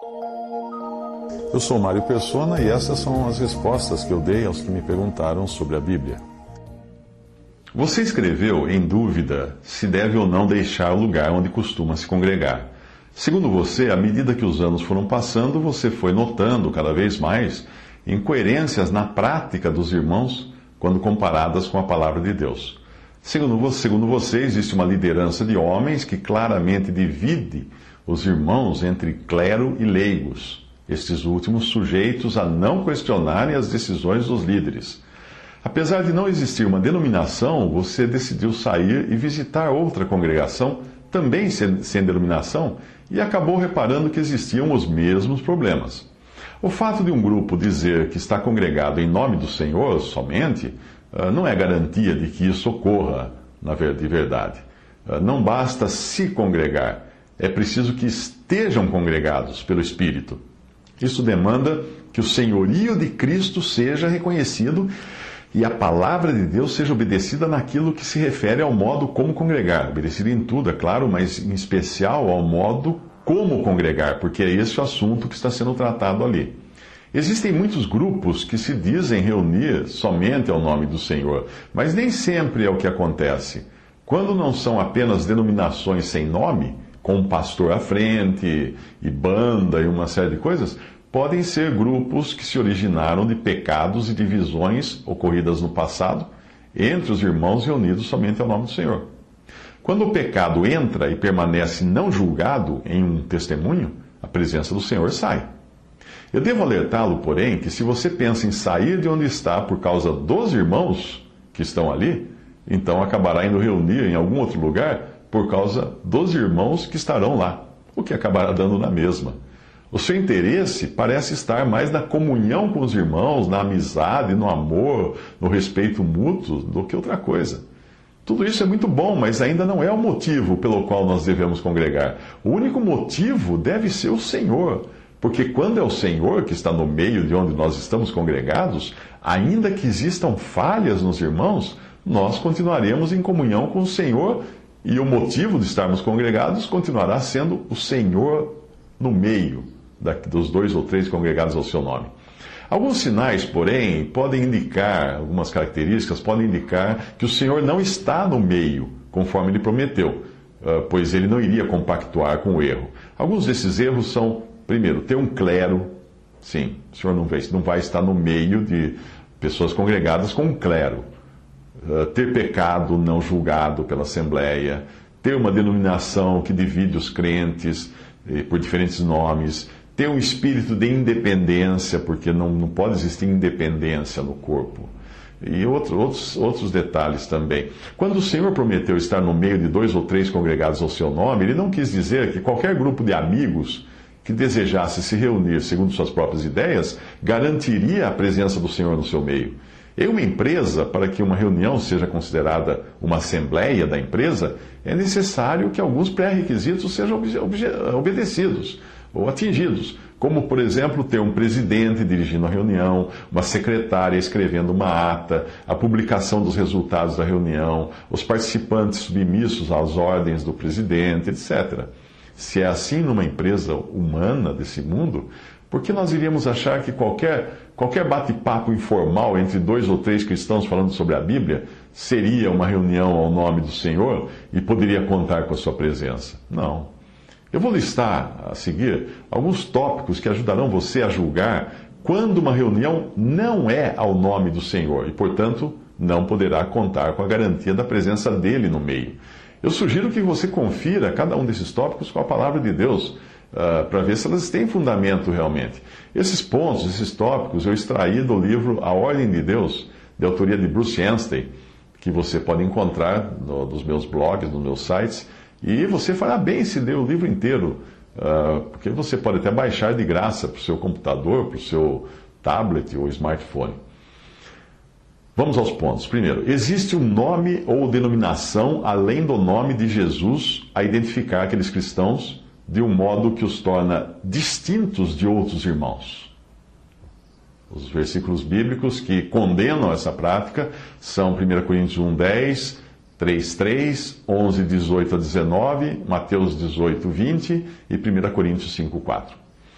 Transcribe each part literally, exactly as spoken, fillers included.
Eu sou Mário Persona e essas são as respostas que eu dei aos que me perguntaram sobre a Bíblia. Você escreveu em dúvida se deve ou não deixar o lugar onde costuma se congregar. Segundo você, à medida que os anos foram passando, você foi notando cada vez mais incoerências na prática dos irmãos quando comparadas com a palavra de Deus. Segundo você, segundo você, existe uma liderança de homens que claramente divide os irmãos entre clero e leigos, estes últimos sujeitos a não questionarem as decisões dos líderes. Apesar de não existir uma denominação, você decidiu sair e visitar outra congregação, também sem, sem denominação, e acabou reparando que existiam os mesmos problemas. O fato de um grupo dizer que está congregado em nome do Senhor somente, não é garantia de que isso ocorra de verdade. Não basta se congregar, é preciso que estejam congregados pelo Espírito. Isso demanda que o senhorio de Cristo seja reconhecido e a palavra de Deus seja obedecida naquilo que se refere ao modo como congregar. Obedecida em tudo, é claro, mas em especial ao modo como congregar, porque é esse o assunto que está sendo tratado ali. Existem muitos grupos que se dizem reunir somente ao nome do Senhor, mas nem sempre é o que acontece. Quando não são apenas denominações sem nome, com um pastor à frente, e banda e uma série de coisas, podem ser grupos que se originaram de pecados e divisões ocorridas no passado entre os irmãos reunidos somente ao nome do Senhor. Quando o pecado entra e permanece não julgado em um testemunho, a presença do Senhor sai. Eu devo alertá-lo, porém, que se você pensa em sair de onde está por causa dos irmãos que estão ali, então acabará indo reunir em algum outro lugar por causa dos irmãos que estarão lá, o que acabará dando na mesma. O seu interesse parece estar mais na comunhão com os irmãos, na amizade, no amor, no respeito mútuo, do que outra coisa. Tudo isso é muito bom, mas ainda não é o motivo pelo qual nós devemos congregar. O único motivo deve ser o Senhor. Porque quando é o Senhor que está no meio de onde nós estamos congregados, ainda que existam falhas nos irmãos, nós continuaremos em comunhão com o Senhor e o motivo de estarmos congregados continuará sendo o Senhor no meio dos dois ou três congregados ao seu nome. Alguns sinais, porém, podem indicar, algumas características podem indicar que o Senhor não está no meio, conforme ele prometeu, pois ele não iria compactuar com o erro. Alguns desses erros são: primeiro, ter um clero. Sim, o Senhor não vai, não vai estar no meio de pessoas congregadas com um clero. Uh, ter pecado não julgado pela Assembleia. Ter uma denominação que divide os crentes eh, por diferentes nomes. Ter um espírito de independência, porque não, não pode existir independência no corpo. E outro, outros, outros detalhes também. Quando o Senhor prometeu estar no meio de dois ou três congregados ao seu nome, ele não quis dizer que qualquer grupo de amigos que desejasse se reunir segundo suas próprias ideias, garantiria a presença do Senhor no seu meio. Em uma empresa, para que uma reunião seja considerada uma assembleia da empresa, é necessário que alguns pré-requisitos sejam obje- obje- obedecidos ou atingidos, como, por exemplo, ter um presidente dirigindo a reunião, uma secretária escrevendo uma ata, a publicação dos resultados da reunião, os participantes submissos às ordens do presidente, etcétera. Se é assim numa empresa humana desse mundo, por que nós iríamos achar que qualquer, qualquer bate-papo informal entre dois ou três cristãos falando sobre a Bíblia seria uma reunião ao nome do Senhor e poderia contar com a sua presença? Não. Eu vou listar a seguir alguns tópicos que ajudarão você a julgar quando uma reunião não é ao nome do Senhor e, portanto, não poderá contar com a garantia da presença dele no meio. Eu sugiro que você confira cada um desses tópicos com a palavra de Deus, uh, para ver se elas têm fundamento realmente. Esses pontos, esses tópicos, eu extraí do livro A Ordem de Deus, de autoria de Bruce Anstey, que você pode encontrar no, nos meus blogs, nos meus sites, e você fará bem se ler o livro inteiro, uh, porque você pode até baixar de graça para o seu computador, para o seu tablet ou smartphone. Vamos aos pontos. Primeiro, existe um nome ou denominação além do nome de Jesus a identificar aqueles cristãos de um modo que os torna distintos de outros irmãos. Os versículos bíblicos que condenam essa prática são primeira Coríntios um, dez, três, três, onze, dezoito a dezenove, Mateus dezoito, vinte e primeira Coríntios cinco, quatro.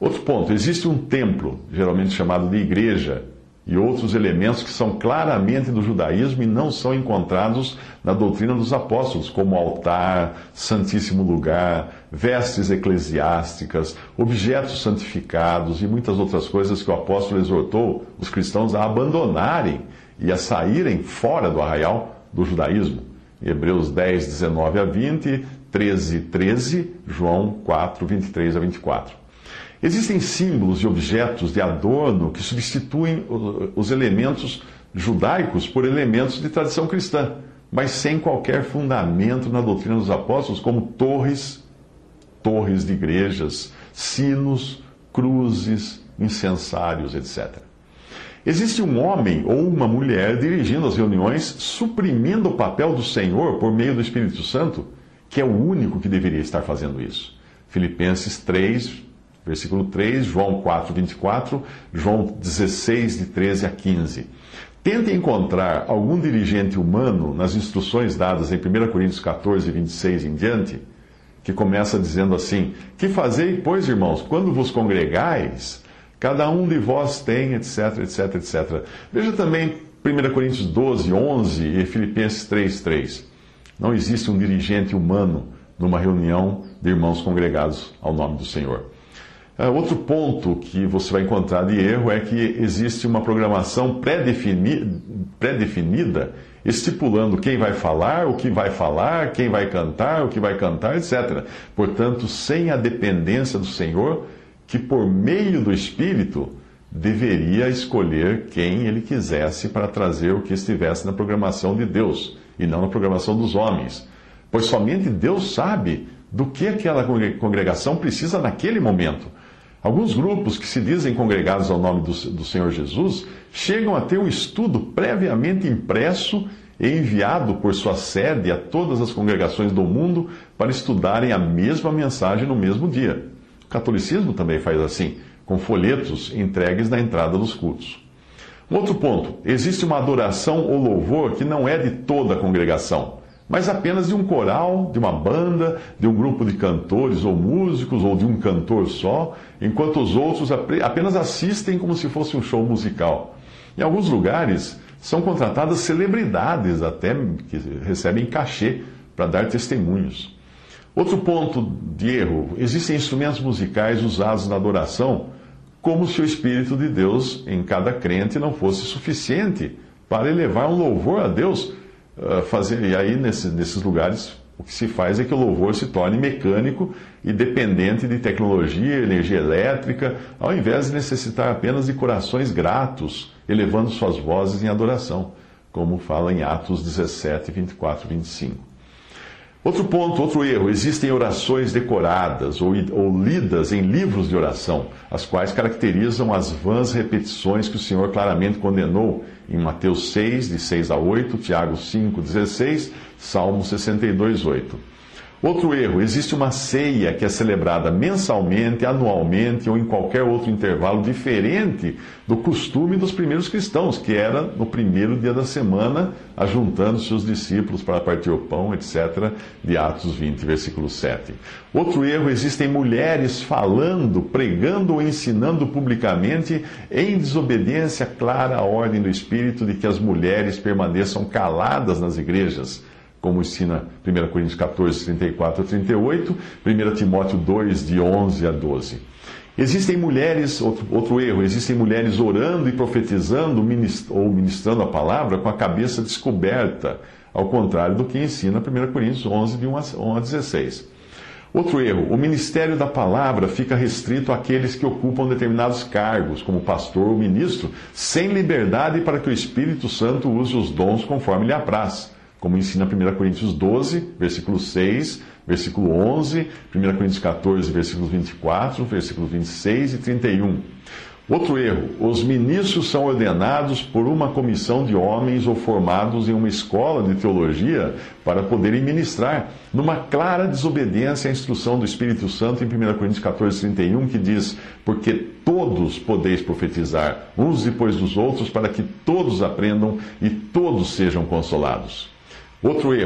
Outro ponto, existe um templo, geralmente chamado de igreja, e outros elementos que são claramente do judaísmo e não são encontrados na doutrina dos apóstolos, como altar, santíssimo lugar, vestes eclesiásticas, objetos santificados e muitas outras coisas que o apóstolo exortou os cristãos a abandonarem e a saírem fora do arraial do judaísmo. Hebreus dez, dezenove a vinte, treze, treze, João quatro, vinte e três a vinte e quatro. Existem símbolos e objetos de adorno que substituem os elementos judaicos por elementos de tradição cristã, mas sem qualquer fundamento na doutrina dos apóstolos, como torres, torres de igrejas, sinos, cruzes, incensários, etcétera. Existe um homem ou uma mulher dirigindo as reuniões, suprimindo o papel do Senhor por meio do Espírito Santo, que é o único que deveria estar fazendo isso. Filipenses três, versículo três, João quatro, vinte e quatro, João dezesseis, de treze a quinze. Tente encontrar algum dirigente humano nas instruções dadas em primeira Coríntios quatorze, vinte e seis em diante, que começa dizendo assim: que fazei, pois, irmãos, quando vos congregais, cada um de vós tem, etc, etc, etcétera. Veja também primeira Coríntios doze, onze e Filipenses três, três. Não existe um dirigente humano numa reunião de irmãos congregados ao nome do Senhor. Outro ponto que você vai encontrar de erro é que existe uma programação pré-defini- pré-definida, estipulando quem vai falar, o que vai falar, quem vai cantar, o que vai cantar, etcétera. Portanto, sem a dependência do Senhor, que por meio do Espírito deveria escolher quem ele quisesse para trazer o que estivesse na programação de Deus e não na programação dos homens. Pois somente Deus sabe do que aquela congregação precisa naquele momento. Alguns grupos que se dizem congregados ao nome do, do Senhor Jesus chegam a ter um estudo previamente impresso e enviado por sua sede a todas as congregações do mundo para estudarem a mesma mensagem no mesmo dia. O catolicismo também faz assim, com folhetos entregues na entrada dos cultos. Um outro ponto, existe uma adoração ou louvor que não é de toda a congregação, mas apenas de um coral, de uma banda, de um grupo de cantores ou músicos, ou de um cantor só, enquanto os outros apenas assistem como se fosse um show musical. Em alguns lugares, são contratadas celebridades até que recebem cachê para dar testemunhos. Outro ponto de erro, existem instrumentos musicais usados na adoração como se o Espírito de Deus em cada crente não fosse suficiente para elevar um louvor a Deus. Uh, fazer, e aí, nesse, nesses lugares, o que se faz é que o louvor se torne mecânico e dependente de tecnologia, energia elétrica, ao invés de necessitar apenas de corações gratos, elevando suas vozes em adoração, como fala em Atos dezessete, vinte e quatro e vinte e cinco. Outro ponto, outro erro, existem orações decoradas ou, ou lidas em livros de oração, as quais caracterizam as vãs repetições que o Senhor claramente condenou em Mateus seis, de seis a oito, Tiago cinco, dezesseis, Salmo sessenta e dois, oito. Outro erro, existe uma ceia que é celebrada mensalmente, anualmente ou em qualquer outro intervalo diferente do costume dos primeiros cristãos, que era no primeiro dia da semana, ajuntando seus discípulos para partir o pão, etcétera, de Atos vinte, versículo sete. Outro erro, existem mulheres falando, pregando ou ensinando publicamente em desobediência clara à ordem do Espírito de que as mulheres permaneçam caladas nas igrejas, como ensina primeira Coríntios quatorze, trinta e quatro a trinta e oito, primeira Timóteo dois, de onze a doze. Existem mulheres, outro, outro erro, existem mulheres orando e profetizando ministr, ou ministrando a palavra com a cabeça descoberta, ao contrário do que ensina primeira Coríntios onze, de um a dezesseis. Outro erro, o ministério da palavra fica restrito àqueles que ocupam determinados cargos, como pastor ou ministro, sem liberdade para que o Espírito Santo use os dons conforme lhe apraz, como ensina primeira Coríntios doze, versículo seis, versículo onze, primeira Coríntios quatorze, versículos vinte e quatro, versículos vinte e seis e trinta e um. Outro erro, os ministros são ordenados por uma comissão de homens ou formados em uma escola de teologia para poderem ministrar, numa clara desobediência à instrução do Espírito Santo em primeira Coríntios quatorze, trinta e um, que diz: porque todos podeis profetizar, uns depois dos outros, para que todos aprendam e todos sejam consolados. Outro erro,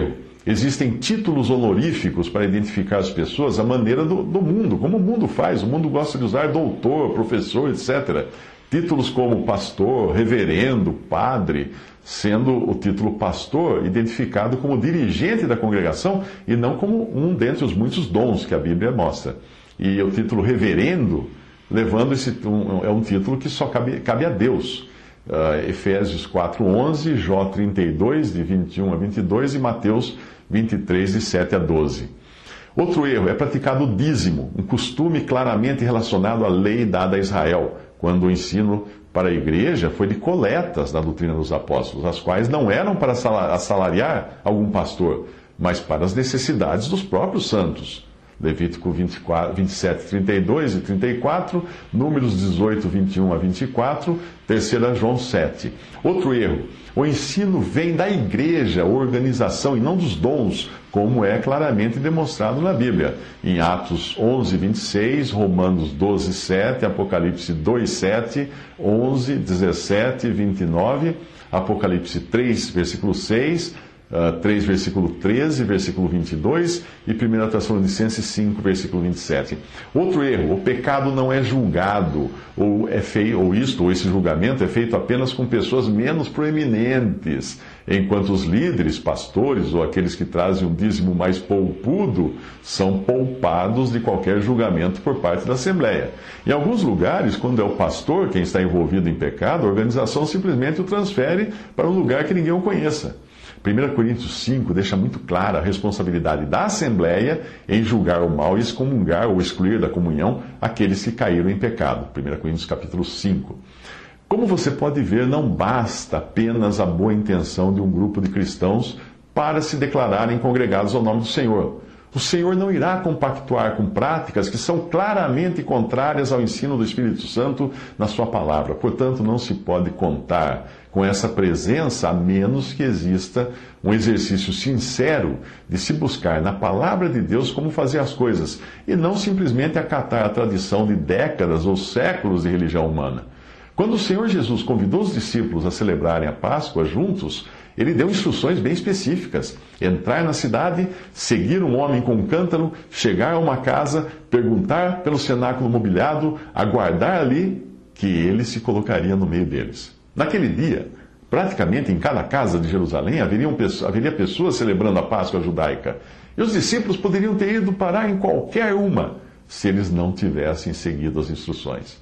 Existem títulos honoríficos para identificar as pessoas à maneira do, do mundo, como o mundo faz. O mundo gosta de usar doutor, professor, etcétera. Títulos como pastor, reverendo, padre, sendo o título pastor identificado como dirigente da congregação e não como um dentre os muitos dons que a Bíblia mostra. E o título reverendo, levando esse um, é um título que só cabe, cabe a Deus. Uh, Efésios quatro, onze, Jó trinta e dois, de vinte e um a vinte e dois e Mateus vinte e três, de sete a doze. Outro erro é praticado o dízimo, um costume claramente relacionado à lei dada a Israel, quando o ensino para a igreja foi de coletas da doutrina dos apóstolos, as quais não eram para assalariar algum pastor, mas para as necessidades dos próprios santos. Levítico vinte e quatro, vinte e sete, trinta e dois e trinta e quatro, Números dezoito, vinte e um a vinte e quatro, terceira João sete. Outro erro, o ensino vem da igreja, organização, e não dos dons, como é claramente demonstrado na Bíblia. Em Atos onze, vinte e seis, Romanos doze, sete, Apocalipse dois, sete, onze, dezessete, vinte e nove, Apocalipse três, versículo seis, Uh, três, versículo treze, versículo vinte e dois e primeira Tessalonicenses cinco, versículo vinte e sete. Outro erro, o pecado não é julgado, ou, é feio, ou isto, ou esse julgamento é feito apenas com pessoas menos proeminentes, enquanto os líderes, pastores ou aqueles que trazem um dízimo mais poupudo são poupados de qualquer julgamento por parte da Assembleia. Em alguns lugares, quando é o pastor quem está envolvido em pecado, a organização simplesmente o transfere para um lugar que ninguém o conheça. primeira Coríntios cinco deixa muito clara a responsabilidade da Assembleia em julgar o mal e excomungar ou excluir da comunhão aqueles que caíram em pecado. primeira Coríntios capítulo cinco. Como você pode ver, não basta apenas a boa intenção de um grupo de cristãos para se declararem congregados ao nome do Senhor. O Senhor não irá compactuar com práticas que são claramente contrárias ao ensino do Espírito Santo na sua palavra. Portanto, não se pode contar com essa presença a menos que exista um exercício sincero de se buscar na palavra de Deus como fazer as coisas e não simplesmente acatar a tradição de décadas ou séculos de religião humana. Quando o Senhor Jesus convidou os discípulos a celebrarem a Páscoa juntos, ele deu instruções bem específicas. Entrar na cidade, seguir um homem com um cântaro, chegar a uma casa, perguntar pelo cenáculo mobiliado, aguardar ali que ele se colocaria no meio deles. Naquele dia, praticamente em cada casa de Jerusalém haveriam, haveria pessoas celebrando a Páscoa judaica. E os discípulos poderiam ter ido parar em qualquer uma se eles não tivessem seguido as instruções.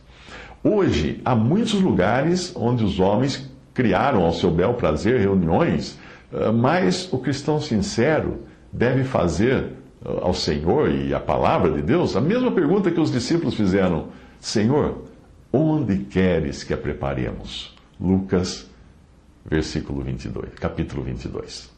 Hoje, há muitos lugares onde os homens criaram ao seu bel prazer reuniões, mas o cristão sincero deve fazer ao Senhor e à palavra de Deus a mesma pergunta que os discípulos fizeram: Senhor, onde queres que a preparemos? Lucas, versículo vinte e dois, capítulo vinte e dois.